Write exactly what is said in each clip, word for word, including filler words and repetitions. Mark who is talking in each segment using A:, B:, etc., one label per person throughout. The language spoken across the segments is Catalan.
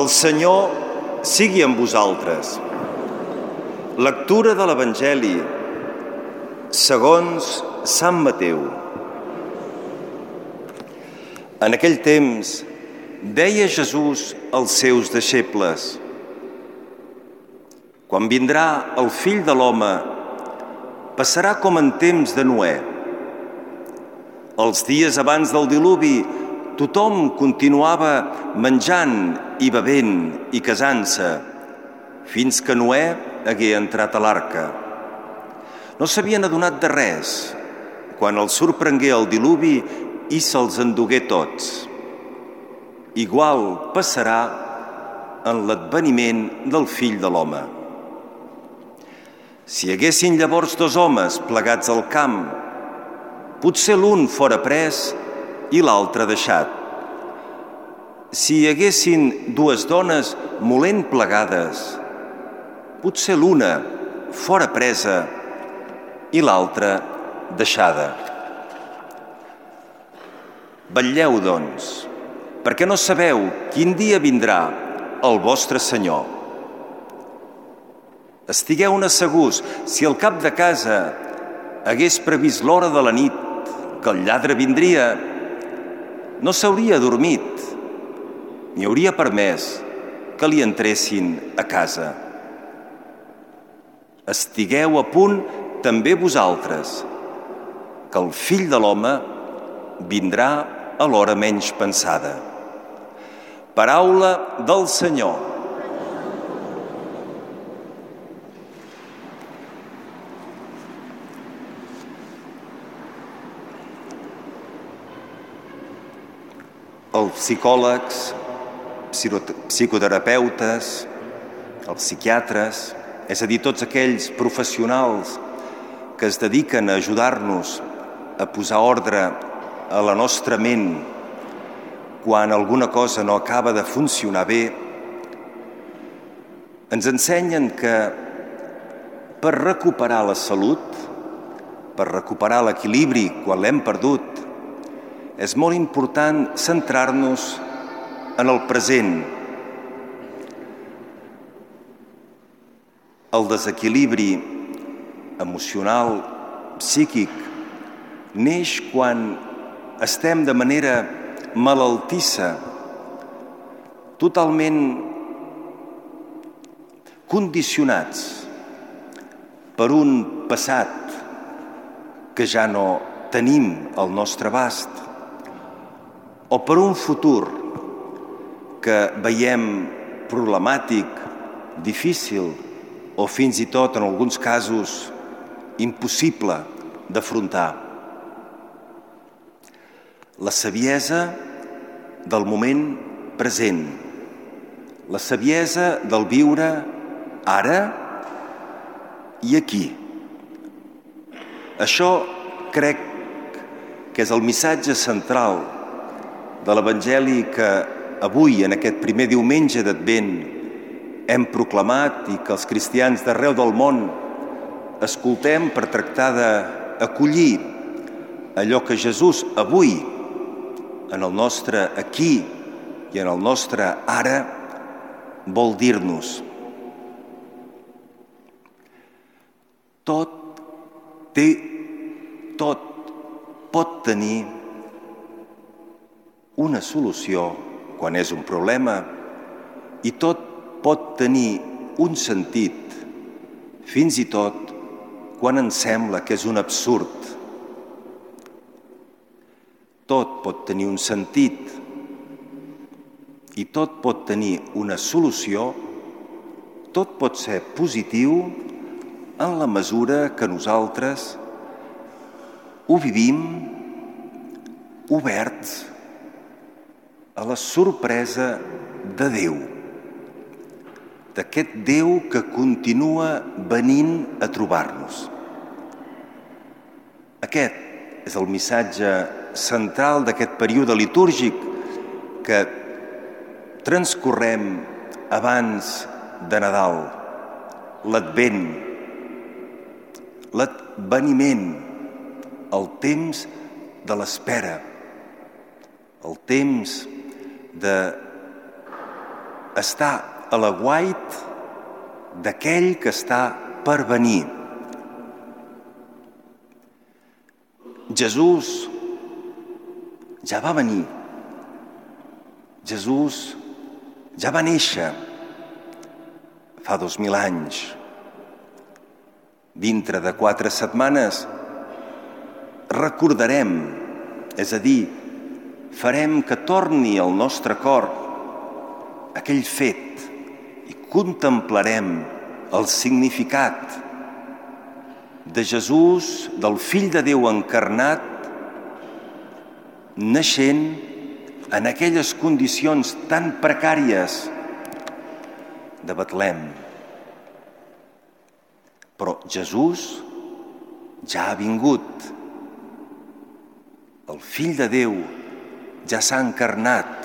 A: Senyor sigui amb vosaltres. Lectura de l'Evangeli segons Sant Mateu. En aquell temps deia Jesús als seus deixebles: quan vindrà el Fill de l'Home, passarà com en temps de Noè. Els dies abans del diluvi, tothom continuava menjant i bevent i casant-se, fins que Noè hagué entrat a l'arca. No s'havien adonat de res quan els sorprengué el diluvi i se'ls endugué tots. Igual passarà en l'adveniment del Fill de l'Home. Si hi haguessin llavors dos homes plegats al camp, potser l'un fora pres i l'altre deixat. Si hi haguessin dues dones molent plegades, potser l'una fora presa i l'altra deixada. Vetlleu, doncs, perquè no sabeu quin dia vindrà el vostre Senyor. Estigueu-ne segurs, si el cap de casa hagués previst l'hora de la nit que el lladre vindria, no s'hauria adormit, ni hauria permès que li entressin a casa. Estigueu a punt també vosaltres, que el Fill de l'Home vindrà a l'hora menys pensada. Paraula del Senyor. Els psicòlegs, psicoterapeutes, els psiquiatres, és a dir, tots aquells professionals que es dediquen a ajudar-nos a posar ordre a la nostra ment quan alguna cosa no acaba de funcionar bé, ens ensenyen que per recuperar la salut, per recuperar l'equilibri quan l'hem perdut, és molt important centrar-nos en el present. El desequilibri emocional, psíquic, neix quan estem de manera malaltissa, totalment condicionats per un passat que ja no tenim al nostre abast, o per un futur que veiem problemàtic, difícil o fins i tot, en alguns casos, impossible d'afrontar. La saviesa del moment present, la saviesa del viure ara i aquí. Això crec que és el missatge central de l'Evangeli que avui, en aquest primer diumenge d'Advent, hem proclamat i que els cristians d'arreu del món escoltem per tractar d'acollir allò que Jesús avui, en el nostre aquí i en el nostre ara, vol dir-nos. Tot té, tot pot tenir una solució quan és un problema i tot pot tenir un sentit, fins i tot quan ens sembla que és un absurd. Tot pot tenir un sentit i tot pot tenir una solució, tot pot ser positiu en la mesura que nosaltres ho vivim oberts a la sorpresa de Déu, d'aquest Déu que continua venint a trobar-nos. Aquest és el missatge central d'aquest període litúrgic que transcorrem abans de Nadal, l'Advent, l'adveniment, el temps de l'espera, el temps de està a l'aguait d'aquell que està per venir. Jesús ja va venir. Jesús ja va néixer fa dos mil anys. Dintre de quatre setmanes recordarem, és a dir, farem que torni al nostre cor aquell fet i contemplarem el significat de Jesús, del Fill de Déu encarnat, naixent en aquelles condicions tan precàries de Betlem. Però Jesús ja ha vingut. El Fill de Déu ja s'ha encarnat.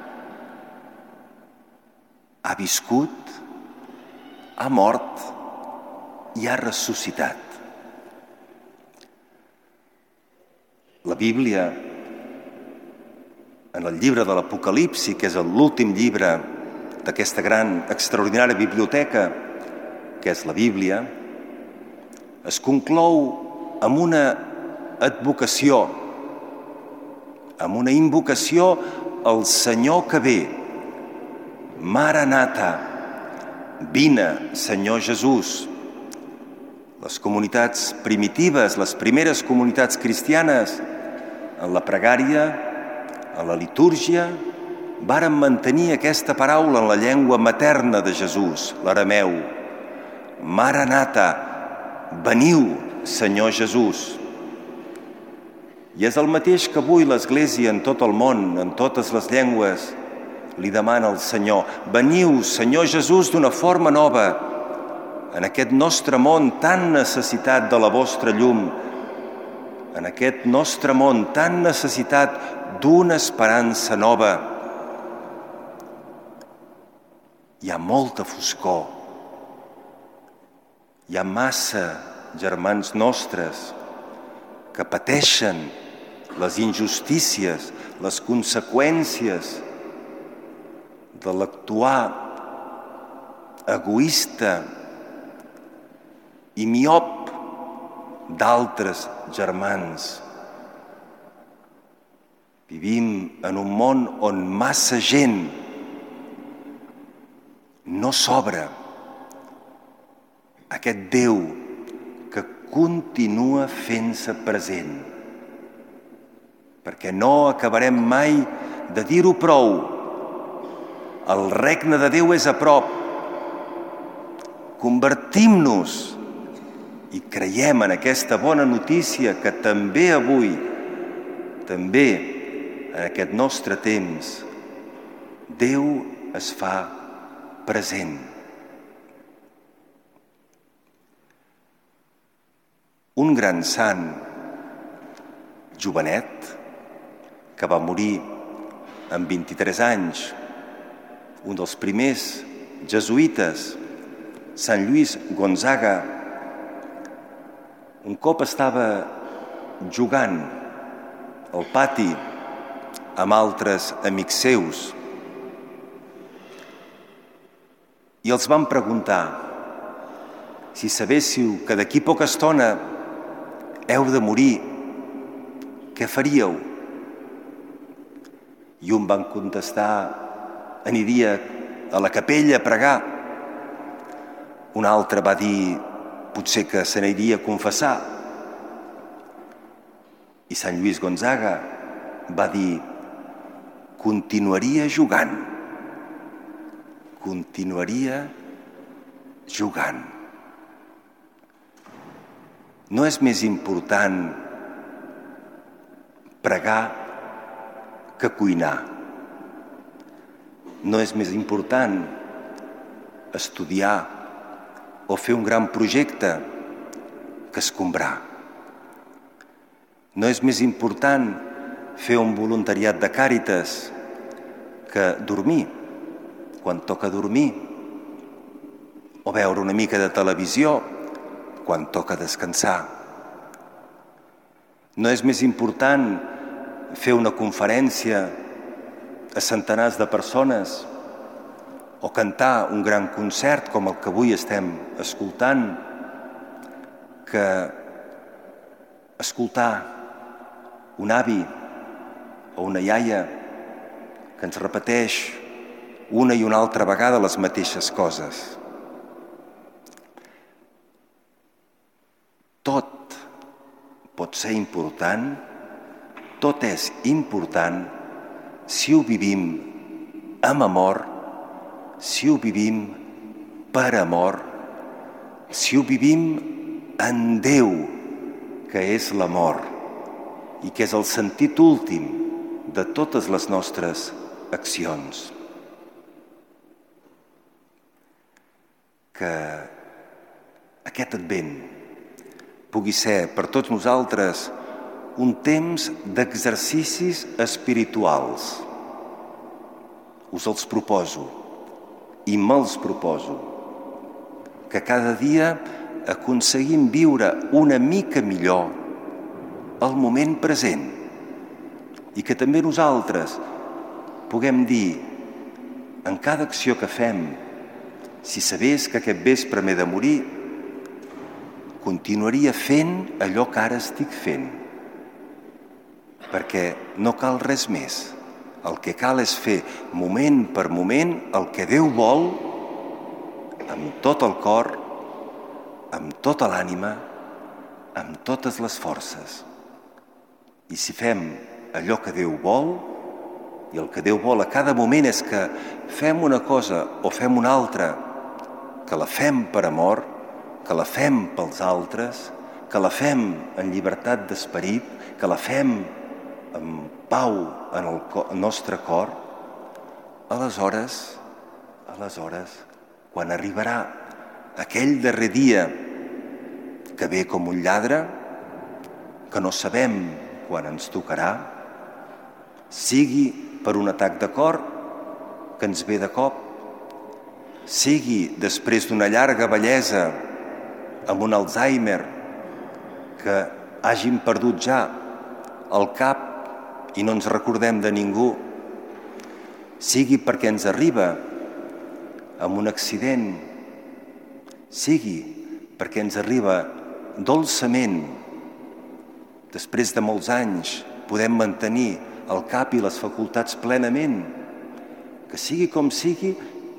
A: Ha viscut, ha mort i ha ressuscitat. La Bíblia, en el llibre de l'Apocalipsi, que és l'últim llibre d'aquesta gran, extraordinària biblioteca, que és la Bíblia, es conclou amb una advocació, amb una invocació al Senyor que ve. Maranatha, vine, Senyor Jesús. Les comunitats primitives, les primeres comunitats cristianes, en la pregària, en la litúrgia, varen mantenir aquesta paraula en la llengua materna de Jesús, l'arameu. Maranatha, veniu, Senyor Jesús. I és el mateix que avui l'Església en tot el món, en totes les llengües, li demana al Senyor. Veniu, Senyor Jesús, d'una forma nova, en aquest nostre món tan necessitat de la vostra llum, en aquest nostre món tan necessitat d'una esperança nova. Hi ha molta foscor. Hi ha massa germans nostres que pateixen les injustícies, les conseqüències de l'actuar egoista i miop d'altres germans. Vivim en un món on massa gent no s'obre aquest Déu que continua fent-se present. Perquè no acabarem mai de dir-ho prou. El regne de Déu és a prop. Convertim-nos i creiem en aquesta bona notícia que també avui, també en aquest nostre temps, Déu es fa present. Un gran sant, jovenet, que va morir amb vint-i-tres anys, un dels primers jesuïtes, Sant Lluís Gonzaga, un cop estava jugant al pati amb altres amics seus i els van preguntar si sabéssiu que d'aquí poca estona heu de morir, què faríeu? I un van contestar: aniria a la capella a pregar. Un altre va dir: potser que se n'aniria a confessar. I Sant Lluís Gonzaga va dir: continuaria jugant. Continuaria jugant. No és més important pregar que cuinar. No és més important estudiar o fer un gran projecte que escombrar. No és més important fer un voluntariat de Càritas que dormir quan toca dormir o veure una mica de televisió quan toca descansar. No és més important fer una conferència a centenars de persones o cantar un gran concert com el que avui estem escoltant, que escoltar un avi o una iaia que ens repeteix una i una altra vegada les mateixes coses. Tot pot ser important, tot és important si ho vivim amb amor, si ho vivim per amor, si ho vivim en Déu, que és l'amor i que és el sentit últim de totes les nostres accions. Que aquest Advent pugui ser per tots nosaltres un temps d'exercicis espirituals. Us els proposo i me'ls proposo, que cada dia aconseguim viure una mica millor el moment present i que també nosaltres puguem dir en cada acció que fem: si sabés que aquest vespre m'he de morir, continuaria fent allò que ara estic fent, perquè no cal res més. El que cal és fer moment per moment el que Déu vol, amb tot el cor, amb tota l'ànima, amb totes les forces. I si fem allò que Déu vol, i el que Déu vol a cada moment és que fem una cosa o fem una altra, que la fem per amor, que la fem pels altres, que la fem en llibertat d'esperit, que la fem amb pau en el nostre cor, aleshores, aleshores, quan arribarà aquell darrer dia que ve com un lladre, que no sabem quan ens tocarà, sigui per un atac de cor que ens ve de cop, sigui després d'una llarga vellesa amb un Alzheimer que hàgim perdut ja el cap i no ens recordem de ningú, sigui perquè ens arriba amb un accident, sigui perquè ens arriba dolçament, després de molts anys podem mantenir el cap i les facultats plenament, que sigui com sigui,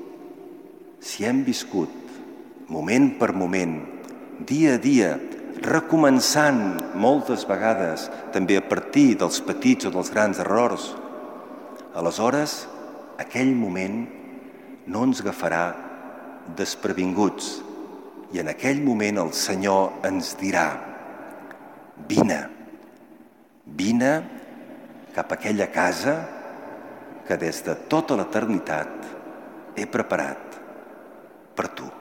A: si hem viscut moment per moment, dia a dia, recomençant moltes vegades, també a partir dels petits o dels grans errors, aleshores aquell moment no ens agafarà desprevinguts i en aquell moment el Senyor ens dirà: vine, vine cap a aquella casa que des de tota l'eternitat he preparat per tu.